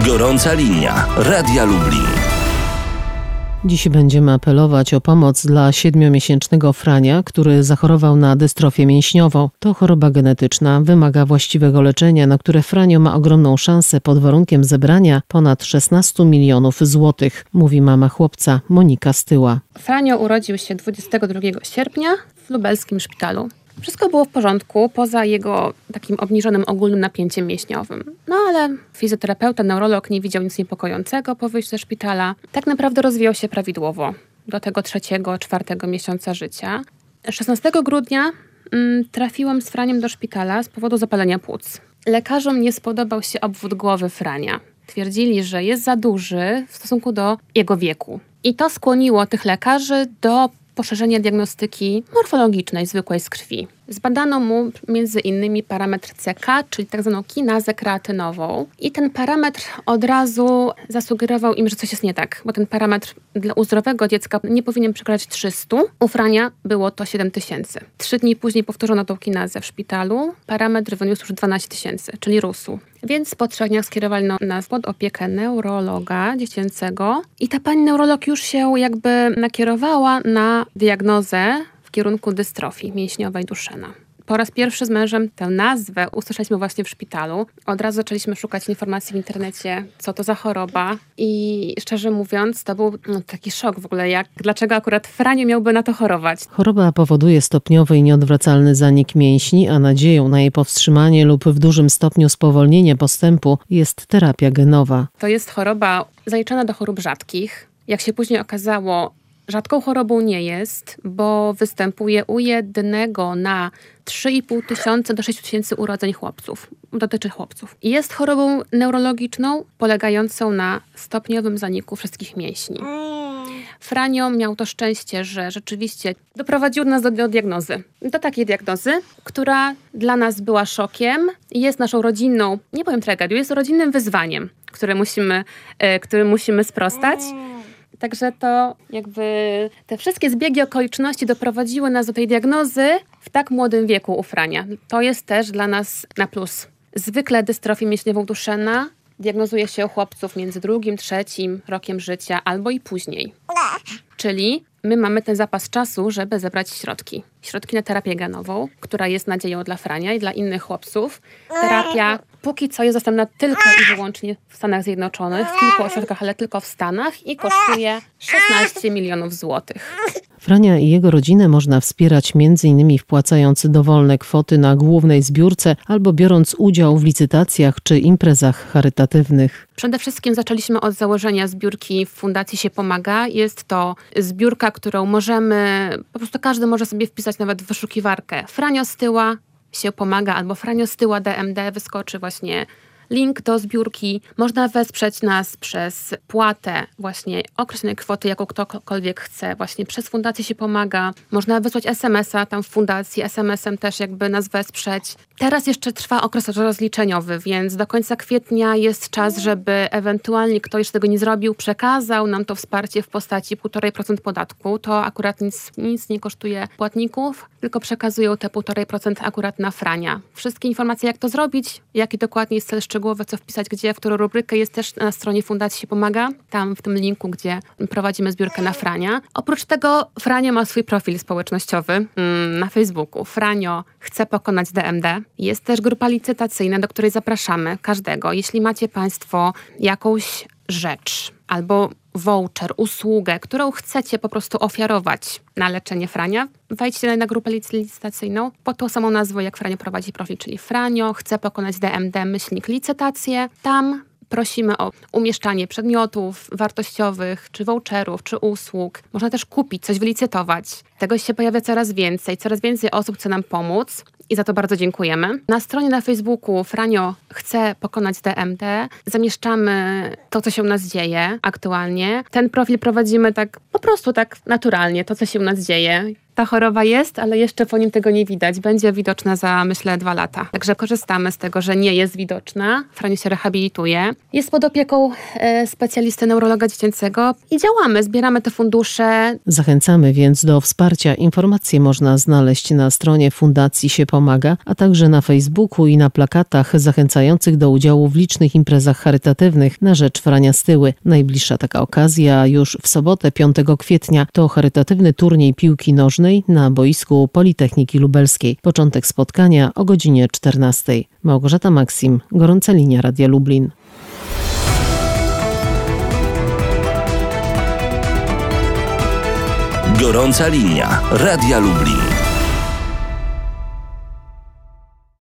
Gorąca linia Radia Lublin. Dziś będziemy apelować o pomoc dla 7-miesięcznego Frania, który zachorował na dystrofię mięśniową. To choroba genetyczna, wymaga właściwego leczenia, na które Franio ma ogromną szansę pod warunkiem zebrania ponad 16 milionów złotych, mówi mama chłopca Monika Styła. Franio urodził się 22 sierpnia w lubelskim szpitalu. Wszystko było w porządku, poza jego takim obniżonym ogólnym napięciem mięśniowym. No ale fizjoterapeuta, neurolog nie widział nic niepokojącego po wyjściu ze szpitala. Tak naprawdę rozwijał się prawidłowo do tego 3-4 miesiąca życia. 16 grudnia trafiłam z Franiem do szpitala z powodu zapalenia płuc. Lekarzom nie spodobał się obwód głowy Frania. Twierdzili, że jest za duży w stosunku do jego wieku. I to skłoniło tych lekarzy do poszerzenia diagnostyki morfologicznej, zwykłej z krwi. Zbadano mu między innymi parametr CK, czyli tak zwaną kinazę kreatynową. I ten parametr od razu zasugerował im, że coś jest nie tak, bo ten parametr u zdrowego dziecka nie powinien przekraczać 300. U Frania było to 7000. 3 dni później powtórzono tą kinazę w szpitalu. Parametr wyniósł już 12 000, czyli rósł. Więc po 3 dniach skierowali nas pod opiekę neurologa dziecięcego. I ta pani neurolog już się jakby nakierowała na diagnozę w kierunku dystrofii mięśniowej Duchenne. Po raz pierwszy z mężem tę nazwę usłyszeliśmy właśnie w szpitalu. Od razu zaczęliśmy szukać informacji w internecie, co to za choroba. I szczerze mówiąc, to był taki szok w ogóle, dlaczego akurat Franio miałby na to chorować. Choroba powoduje stopniowy i nieodwracalny zanik mięśni, a nadzieją na jej powstrzymanie lub w dużym stopniu spowolnienie postępu jest terapia genowa. To jest choroba zaliczana do chorób rzadkich. Jak się później okazało, rzadką chorobą nie jest, bo występuje u 1 na 3,5 tysiąca do 6 tysięcy urodzeń chłopców. Dotyczy chłopców. Jest chorobą neurologiczną polegającą na stopniowym zaniku wszystkich mięśni. Franio miał to szczęście, że rzeczywiście doprowadził nas do diagnozy. Do takiej diagnozy, która dla nas była szokiem i jest naszą rodzinną, nie powiem tragedią, jest rodzinnym wyzwaniem, który musimy sprostać. Także to jakby te wszystkie zbiegi okoliczności doprowadziły nas do tej diagnozy w tak młodym wieku u Frania. To jest też dla nas na plus. Zwykle dystrofię mięśniową Duchenne diagnozuje się u chłopców między 2, 3 rokiem życia albo i później. Czyli my mamy ten zapas czasu, żeby zebrać środki. Środki na terapię genową, która jest nadzieją dla Frania i dla innych chłopców. Terapia póki co jest dostępna tylko i wyłącznie w Stanach Zjednoczonych, w kilku ośrodkach, ale tylko w Stanach i kosztuje 16 milionów złotych. Frania i jego rodzinę można wspierać m.in. wpłacając dowolne kwoty na głównej zbiórce albo biorąc udział w licytacjach czy imprezach charytatywnych. Przede wszystkim zaczęliśmy od założenia zbiórki w Fundacji Się Pomaga. Jest to zbiórka, którą po prostu każdy może sobie wpisać nawet w wyszukiwarkę Franio Styła Się Pomaga albo Franio Styła DMD, wyskoczy właśnie link do zbiórki. Można wesprzeć nas przez płatę właśnie określonej kwoty, jaką ktokolwiek chce. Właśnie przez Fundację Się Pomaga. Można wysłać SMS-a tam w fundacji, SMS-em też jakby nas wesprzeć. Teraz jeszcze trwa okres rozliczeniowy, więc do końca kwietnia jest czas, żeby ewentualnie ktoś jeszcze tego nie zrobił, przekazał nam to wsparcie w postaci 1,5% podatku. To akurat nic nie kosztuje płatników, tylko przekazują te 1,5% akurat na Frania. Wszystkie informacje, jak to zrobić, jaki dokładnie jest cel szczegółowy, co wpisać gdzie, w którą rubrykę, jest też na stronie Fundacji Się Pomaga, tam w tym linku, gdzie prowadzimy zbiórkę na Frania. Oprócz tego Franio ma swój profil społecznościowy na Facebooku. Franio chce pokonać DMD. Jest też grupa licytacyjna, do której zapraszamy każdego. Jeśli macie Państwo jakąś rzecz albo voucher, usługę, którą chcecie po prostu ofiarować na leczenie Frania, wejdźcie na grupę licytacyjną pod tą samą nazwą, jak Franio prowadzi profil, czyli Franio chce pokonać DMD /licytację. Tam prosimy o umieszczanie przedmiotów wartościowych, czy voucherów, czy usług. Można też kupić, coś wylicytować. Tego się pojawia coraz więcej osób chce nam pomóc. I za to bardzo dziękujemy. Na stronie na Facebooku Franio chce pokonać DMD. Zamieszczamy to, co się u nas dzieje aktualnie. Ten profil prowadzimy po prostu naturalnie, to, co się u nas dzieje. Ta choroba jest, ale jeszcze po nim tego nie widać. Będzie widoczna za, myślę, 2 lata. Także korzystamy z tego, że nie jest widoczna. Franio się rehabilituje. Jest pod opieką specjalisty neurologa dziecięcego i działamy, zbieramy te fundusze. Zachęcamy więc do wsparcia wsparcia. Informacje można znaleźć na stronie Fundacji Się Pomaga, a także na Facebooku i na plakatach zachęcających do udziału w licznych imprezach charytatywnych na rzecz Frania Styły. Najbliższa taka okazja już w sobotę 5 kwietnia to charytatywny turniej piłki nożnej na boisku Politechniki Lubelskiej. Początek spotkania o godzinie 14. Małgorzata Maksim, Gorąca Linia Radia Lublin. Gorąca Linia Radia Lublin.